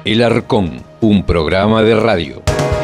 El Arcón, un programa de radio.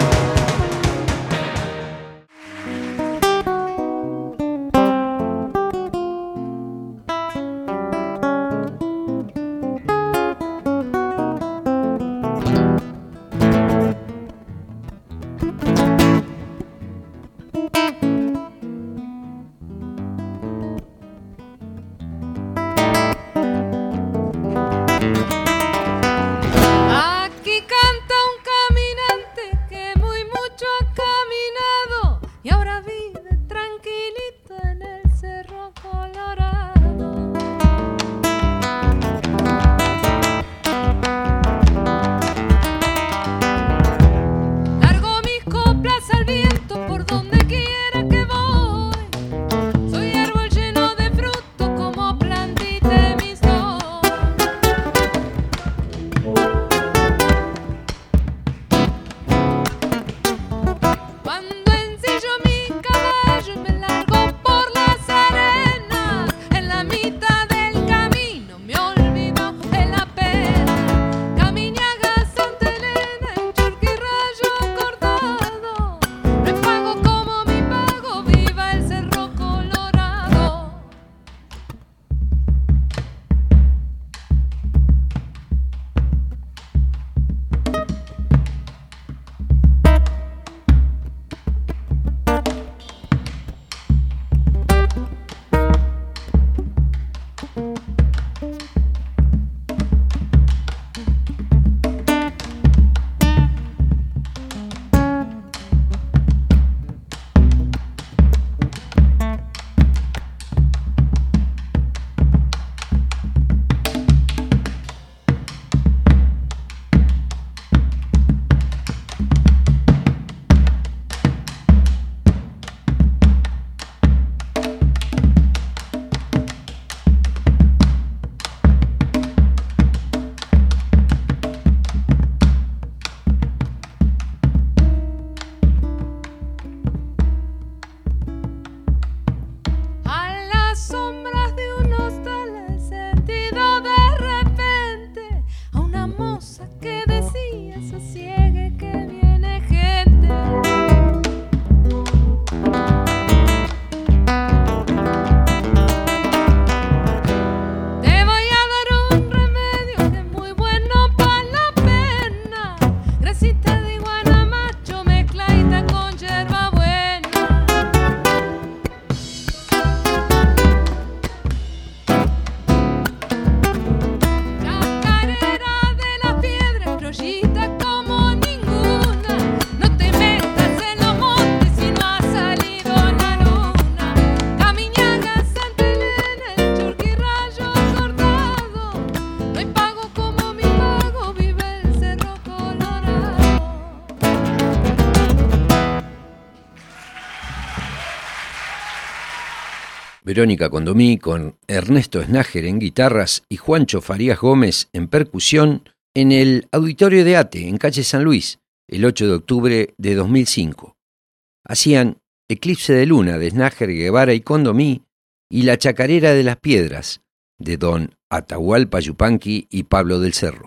Verónica Condomí con Ernesto Snager en guitarras y Juancho Farías Gómez en percusión en el Auditorio de ATE, en calle San Luis, el 8 de octubre de 2005. Hacían Eclipse de Luna de Snager, Guevara y Condomí y La Chacarera de las Piedras de don Atahualpa Yupanqui y Pablo del Cerro.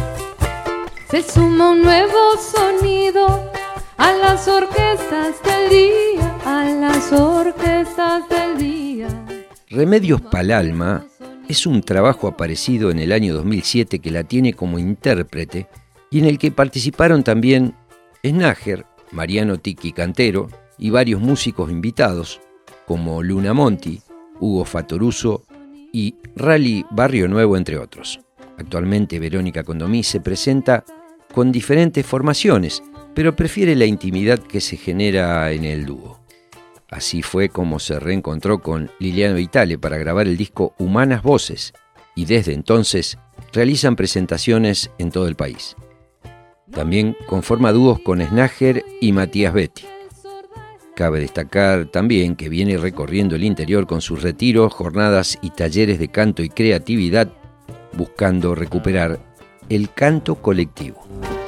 Se suma un nuevo sonido a las orquestas del día, a las orquestas del día. Remedios pa'l Alma es un trabajo aparecido en el año 2007 que la tiene como intérprete y en el que participaron también Snager, Mariano Tiki Cantero y varios músicos invitados como Luna Monti, Hugo Fatoruso y Rally Barrio Nuevo, entre otros. Actualmente Verónica Condomí se presenta con diferentes formaciones, pero prefiere la intimidad que se genera en el dúo. Así fue como se reencontró con Liliano Vitale para grabar el disco Humanas Voces, y desde entonces realizan presentaciones en todo el país. También conforma dúos con Snager y Matías Betti. Cabe destacar también que viene recorriendo el interior con sus retiros, jornadas y talleres de canto y creatividad, buscando recuperar el canto colectivo.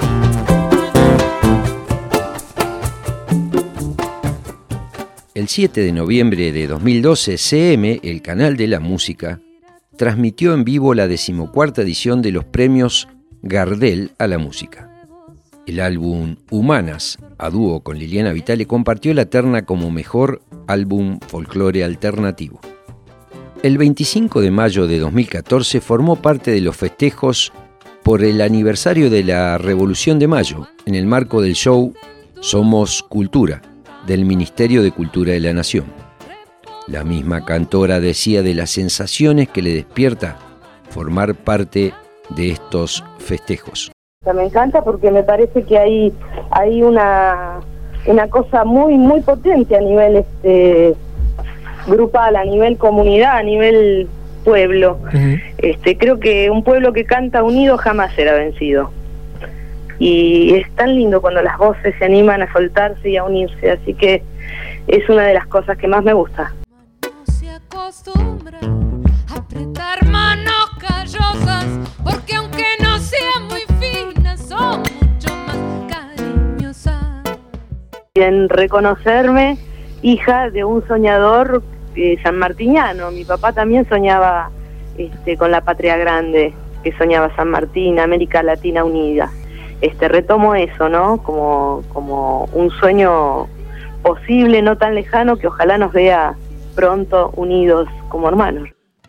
El 7 de noviembre de 2012, CM, el canal de la música, transmitió en vivo la 14ª edición de los premios Gardel a la música. El álbum Humanas, a dúo con Liliana Vitale, compartió la terna como mejor álbum folclore alternativo. El 25 de mayo de 2014 formó parte de los festejos por el aniversario de la Revolución de Mayo, en el marco del show Somos Cultura, del Ministerio de Cultura de la Nación. La misma cantora decía de las sensaciones que le despierta formar parte de estos festejos. Me encanta porque me parece que hay una cosa muy muy potente a nivel grupal, a nivel comunidad, a nivel pueblo. Uh-huh. Creo que un pueblo que canta unido jamás será vencido. Y es tan lindo cuando las voces se animan a soltarse y a unirse, así que es una de las cosas que más me gusta. No se acostumbra a apretar manos callosas, porque aunque no sean muy finas, son mucho más cariñosas. En reconocerme hija de un soñador sanmartiniano. Mi papá también soñaba con la patria grande, que soñaba San Martín, América Latina unida. Retomo eso, ¿no? Como un sueño posible, no tan lejano, que ojalá nos vea pronto unidos como hermanos.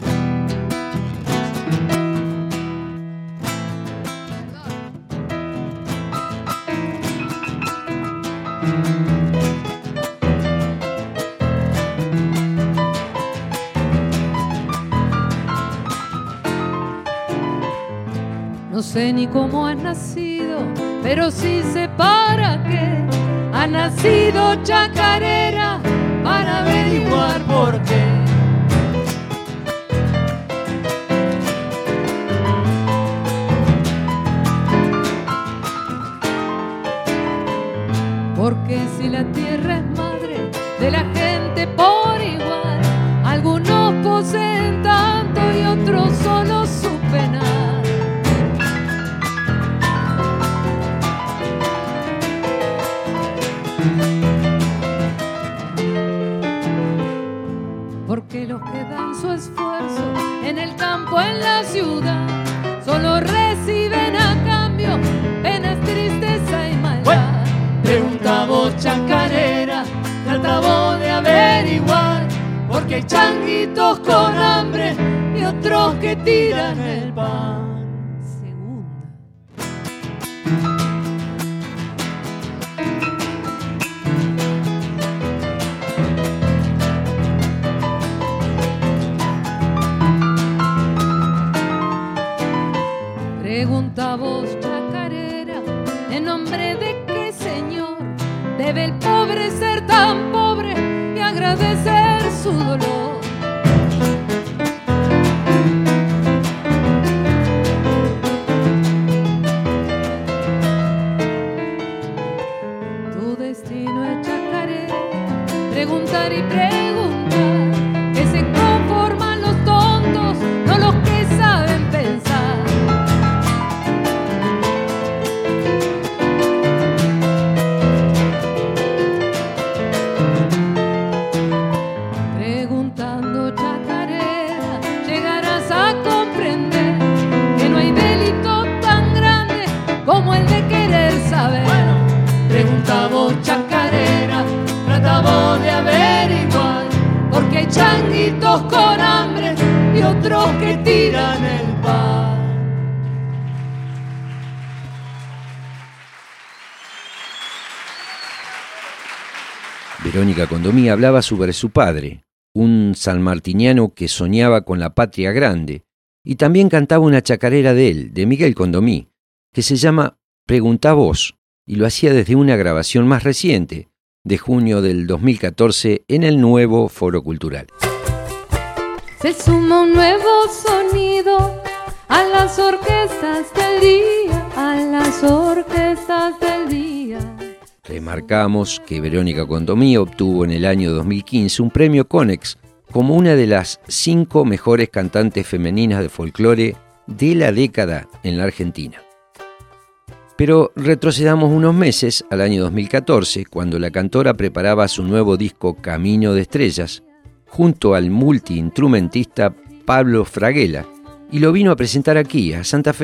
No sé ni cómo has nacido, pero sí sé para qué. Ha nacido chacarera para averiguar por qué. Porque si la tierra es madre de la gente por igual, algunos poseen tanto y otros solo su penar. Porque los que dan su esfuerzo en el campo, en la ciudad, solo reciben a cambio penas, tristeza y maldad. Pregunta vos, chacarera, trata vos de averiguar, porque hay changuitos con hambre y otros que tiran el pan. Pregunta vos, chacarera, ¿en nombre de qué señor debe el pobre ser tan pobre y agradecer su dolor? Tu destino es chacarera, preguntar y preguntar, que se conforman los tontos, no los que saben pensar. Pregunta vos, chacarera, trata vos de averiguar, porque hay changuitos con hambre y otros que tiran el pan. Verónica Condomí hablaba sobre su padre, un sanmartiniano que soñaba con la patria grande, y también cantaba una chacarera de él, de Miguel Condomí, que se llama Preguntá vos, y lo hacía desde una grabación más reciente, de junio del 2014, en el nuevo Foro Cultural. Se suma un nuevo sonido a las orquestas del día, a las orquestas del día. Remarcamos que Verónica Condomí obtuvo en el año 2015 un premio Conex como una de las 5 mejores cantantes femeninas de folclore de la década en la Argentina. Pero retrocedamos unos meses al año 2014, cuando la cantora preparaba su nuevo disco Camino de Estrellas, junto al multiinstrumentista Pablo Fraguela, y lo vino a presentar aquí, a Santa Fe,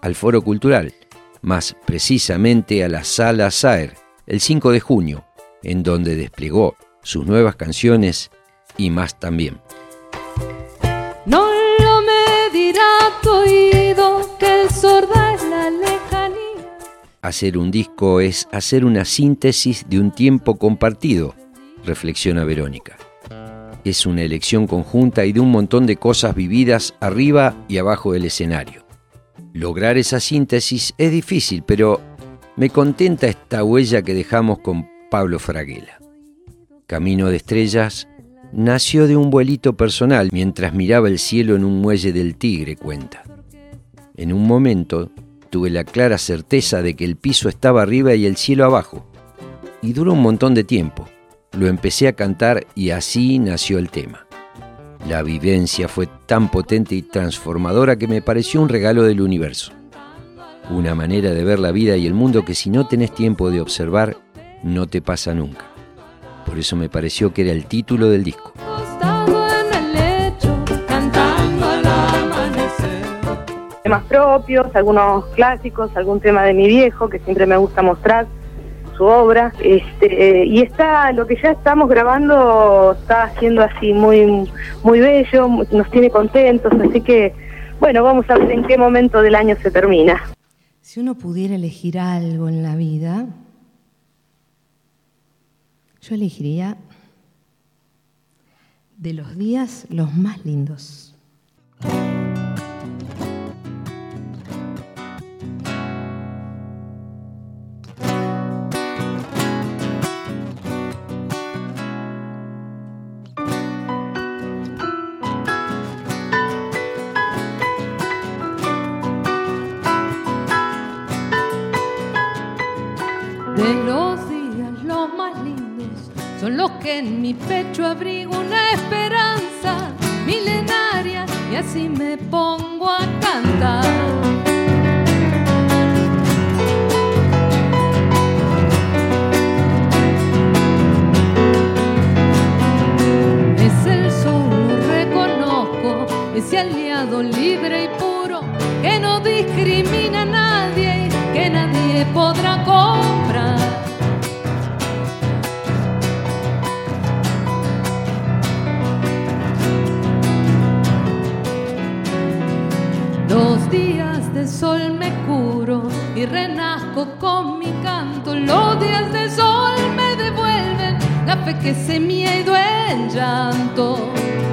al Foro Cultural, más precisamente a la Sala Saer, el 5 de junio, en donde desplegó sus nuevas canciones y más también. No lo medirá tu oído, que sorda es la lejanía. Hacer un disco es hacer una síntesis de un tiempo compartido, reflexiona Verónica. Es una elección conjunta y de un montón de cosas vividas arriba y abajo del escenario. Lograr esa síntesis es difícil, pero me contenta esta huella que dejamos con Pablo Fraguela. Camino de Estrellas nació de un vuelito personal mientras miraba el cielo en un muelle del Tigre, cuenta. En un momento tuve la clara certeza de que el piso estaba arriba y el cielo abajo. Y duró un montón de tiempo. Lo empecé a cantar y así nació el tema. La vivencia fue tan potente y transformadora que me pareció un regalo del universo. Una manera de ver la vida y el mundo que si no tenés tiempo de observar, no te pasa nunca. Por eso me pareció que era el título del disco. Temas propios, algunos clásicos, algún tema de mi viejo que siempre me gusta mostrar su obra, y está lo que ya estamos grabando está haciendo así muy bello, nos tiene contentos, así que bueno, vamos a ver en qué momento del año se termina. Si uno pudiera elegir algo en la vida, yo elegiría de los días los más lindos. De los días los más lindos son los que en mi pecho abrigo una esperanza milenaria y así me pongo a cantar. Es el sol, lo reconozco, ese aliado libre y puro que no discrimina a nadie y que nadie podrá comprar. Los días de sol me curo y renazco con mi canto. Los días de sol me devuelven la fe que se me ha ido en llanto.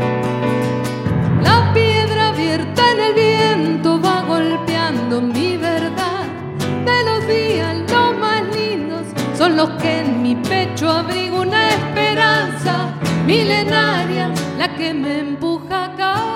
La piedra abierta en el viento va golpeando mi verdad. De los días los más lindos son los que en mi pecho abrigo una esperanza milenaria, la que me empuja a cantar.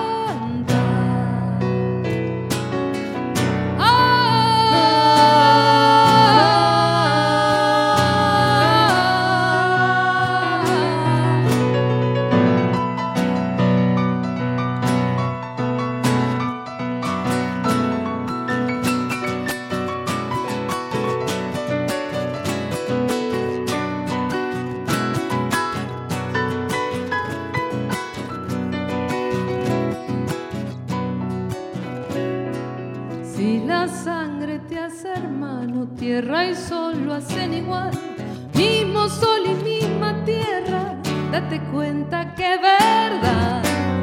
Si la sangre te hace hermano, tierra y sol lo hacen igual, mismo sol y misma tierra, date cuenta que es verdad.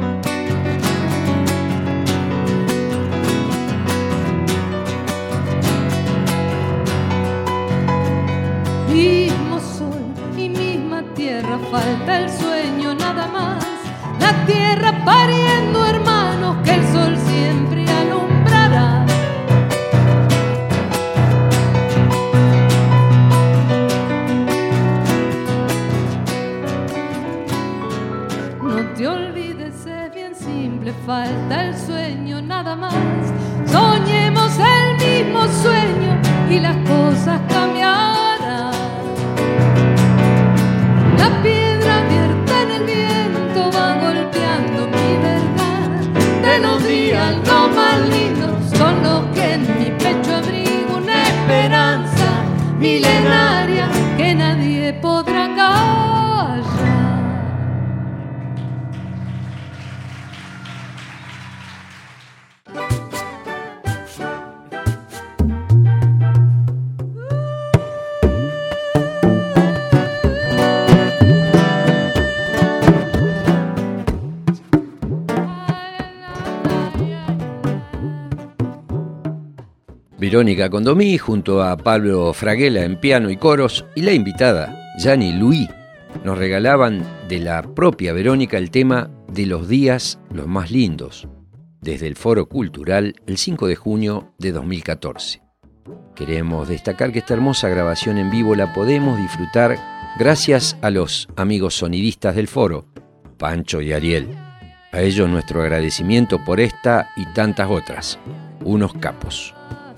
Mismo sol y misma tierra, falta el sueño nada más, la tierra pariendo hermanos que el sol siempre alumbrará. No te olvides, es bien simple, falta el sueño nada más. Soñemos el mismo sueño y las cosas cambiarán. La piedra abierta en el viento va golpeando mi verdad. De los días los más lindos son los que en mi pecho abrigo una esperanza milenaria que nadie podrá callar. Verónica Condomí junto a Pablo Fraguela en piano y coros y la invitada, Yani Luis, nos regalaban de la propia Verónica el tema de los días los más lindos, desde el Foro Cultural el 5 de junio de 2014. Queremos destacar que esta hermosa grabación en vivo la podemos disfrutar gracias a los amigos sonidistas del foro, Pancho y Ariel. A ellos nuestro agradecimiento por esta y tantas otras. Unos capos.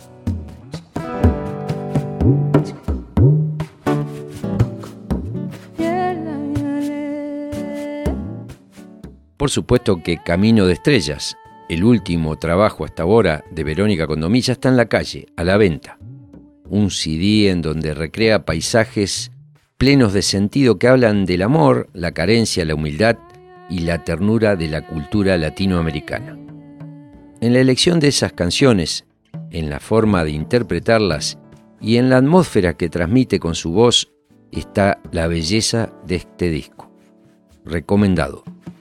Por supuesto que Camino de Estrellas, el último trabajo hasta ahora de Verónica Condomí, ya está en la calle, a la venta. Un CD en donde recrea paisajes plenos de sentido que hablan del amor, la carencia, la humildad y la ternura de la cultura latinoamericana. En la elección de esas canciones, en la forma de interpretarlas y en la atmósfera que transmite con su voz, está la belleza de este disco. Recomendado.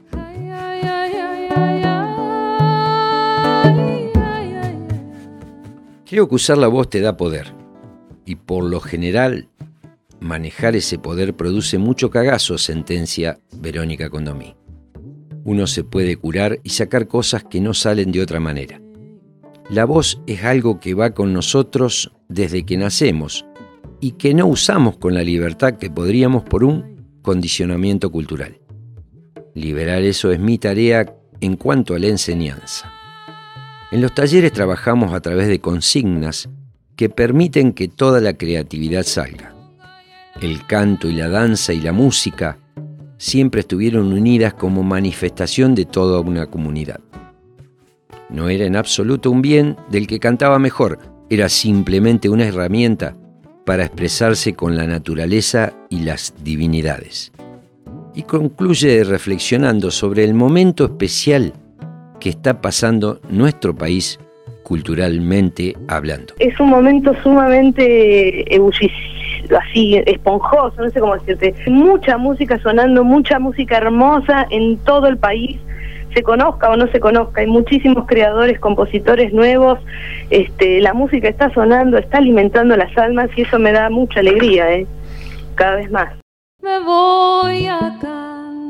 Creo que usar la voz te da poder, y por lo general, manejar ese poder produce mucho cagazo, sentencia Verónica Condomí. Uno se puede curar y sacar cosas que no salen de otra manera. La voz es algo que va con nosotros desde que nacemos y que no usamos con la libertad que podríamos por un condicionamiento cultural. Liberar eso es mi tarea en cuanto a la enseñanza. En los talleres trabajamos a través de consignas que permiten que toda la creatividad salga. El canto y la danza y la música siempre estuvieron unidas como manifestación de toda una comunidad. No era en absoluto un bien del que cantaba mejor, era simplemente una herramienta para expresarse con la naturaleza y las divinidades. Y concluye reflexionando sobre el momento especial que está pasando nuestro país culturalmente hablando. Es un momento sumamente así esponjoso, no sé cómo decirte. Mucha música sonando, mucha música hermosa en todo el país, se conozca o no se conozca. Hay muchísimos creadores, compositores nuevos. La música está sonando, está alimentando las almas y eso me da mucha alegría, cada vez más. Me voy a cantar.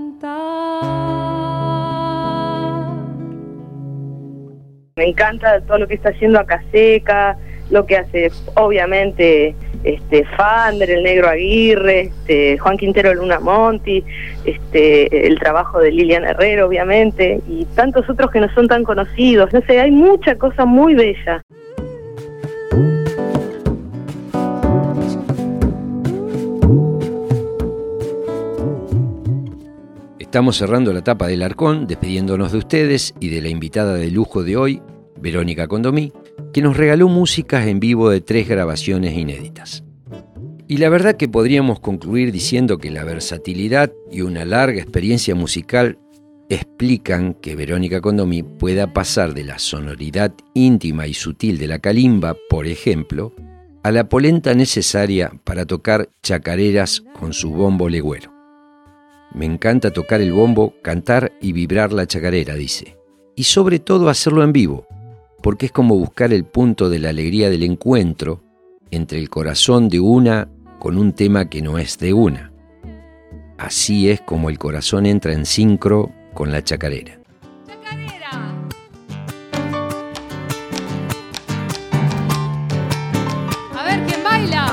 Me encanta todo lo que está haciendo Acaseca, lo que hace obviamente Fander, el Negro Aguirre, Juan Quintero Luna Monti, el trabajo de Liliana Herrero obviamente, y tantos otros que no son tan conocidos. No sé, hay mucha cosa muy bella. Estamos cerrando la etapa del Arcón, despidiéndonos de ustedes y de la invitada de lujo de hoy, Verónica Condomí, que nos regaló músicas en vivo de 3 grabaciones inéditas. Y la verdad que podríamos concluir diciendo que la versatilidad y una larga experiencia musical explican que Verónica Condomí pueda pasar de la sonoridad íntima y sutil de la calimba, por ejemplo, a la polenta necesaria para tocar chacareras con su bombo legüero. Me encanta tocar el bombo, cantar y vibrar la chacarera, dice. Y sobre todo hacerlo en vivo, porque es como buscar el punto de la alegría del encuentro entre el corazón de una con un tema que no es de una. Así es como el corazón entra en sincro con la chacarera. ¡Chacarera! A ver quién baila.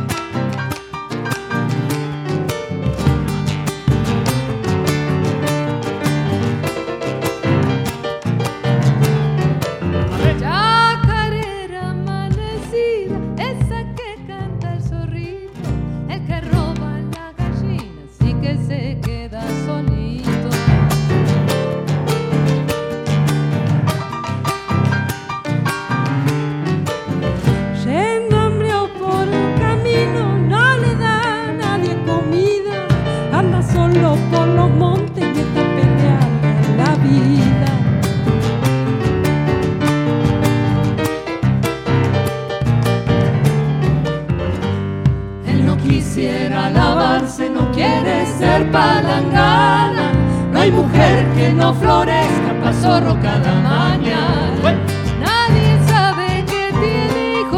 Por los montes y está peleando la vida. Él no quisiera lavarse, no quiere ser palangana. No hay mujer que no florezca pa' zorro cada mañana. Nadie sabe que tiene hijos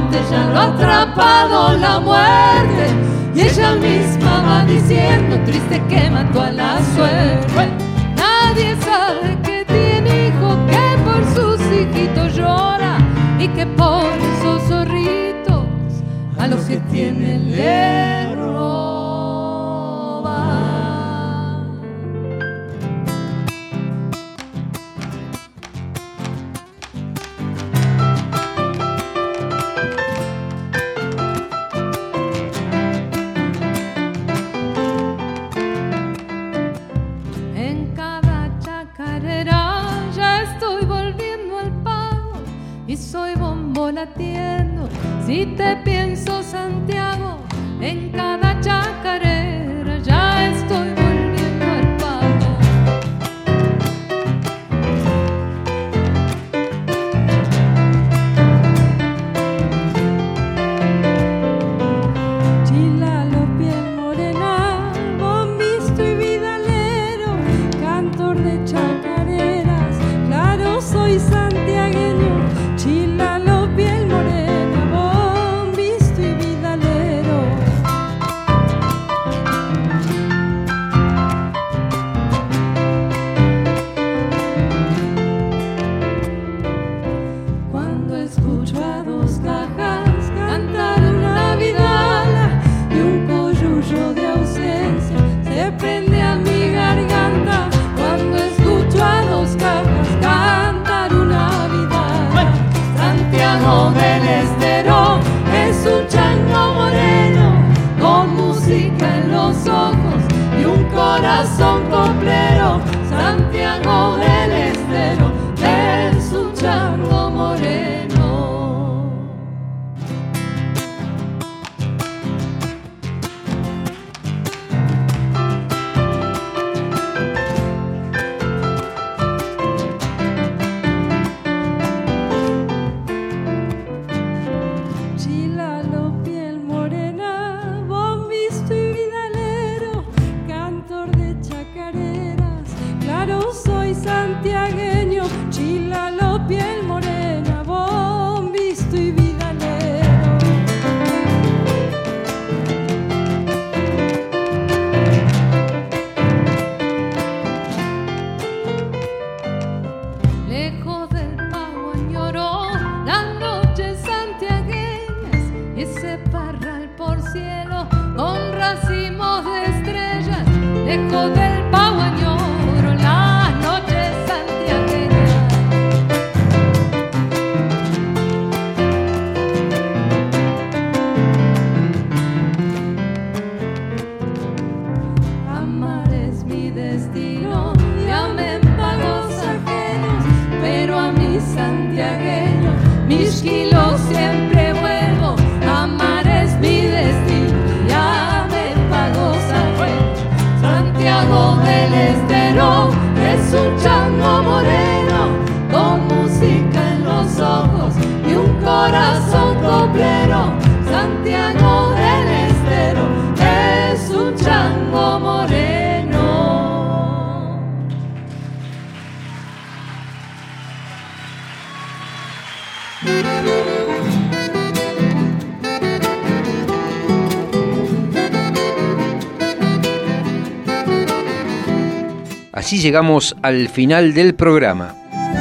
monte ya lo ha atrapado la muerte. Y ella misma va diciendo, triste que mató a la suerte. Nadie sabe que tiene hijo, que por sus hijitos llora y que por esos zorritos a los que tienen le roba. En cada chacarera ya estoy volviendo al pago y soy bombo latiendo. Si te pienso, Santiago, en cada chacarera ya estoy volviendo al pago. Chilalo, piel morena, bombisto y vidalero, cantor de chacareras, claro soy santiagueño. Chilalo, piel morena, bombisto y vidalero. Cuando escucho a dos cajas cantar una vidala y un coyullo de ausencia se prende a mi garganta. Cuando escucho a dos cajas cantar una vidala, Santiago del Estero es un chango moreno con música en los ojos y un corazón coplero. Santiago del Estero es un chango moreno. Chilalo, piel morena, bombisto y vidalero, cantor de chacareras, claro soy santiagueño. Chilalo, piel morena, bombisto y vidalero. Lejos del pago añoró las noches santiagueñas y ese parral por cielo con racimos de estrellas. Lejos del pago añoro las noches santiagueñas. Amar es mi destino y amé pagos ajenos, pero a mi santiagueño mis kilos siempre vuelvo. Amar es mi destino y amé pagos ajenos. Santiago del Estero es un chango moreno con música en los ojos y un corazón coplero. Santiago del Estero es un chango moreno. Así llegamos al final del programa.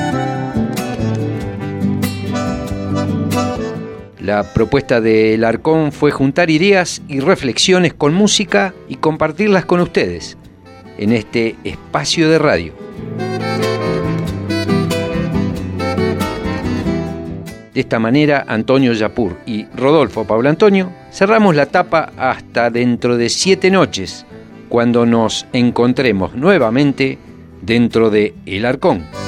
La propuesta de Larcón fue juntar ideas y reflexiones con música y compartirlas con ustedes en este espacio de radio. De esta manera, Antonio Yapur y Rodolfo Pablo Antonio cerramos la tapa hasta dentro de 7 noches, cuando nos encontremos nuevamente dentro de El Arcón.